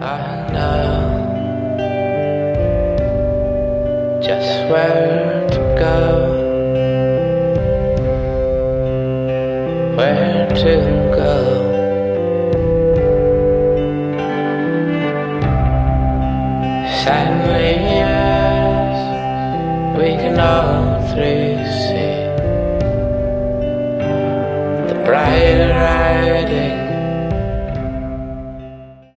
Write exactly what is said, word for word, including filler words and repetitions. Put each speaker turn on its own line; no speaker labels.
I know just where to go, where to go. Sadly, yes, we can all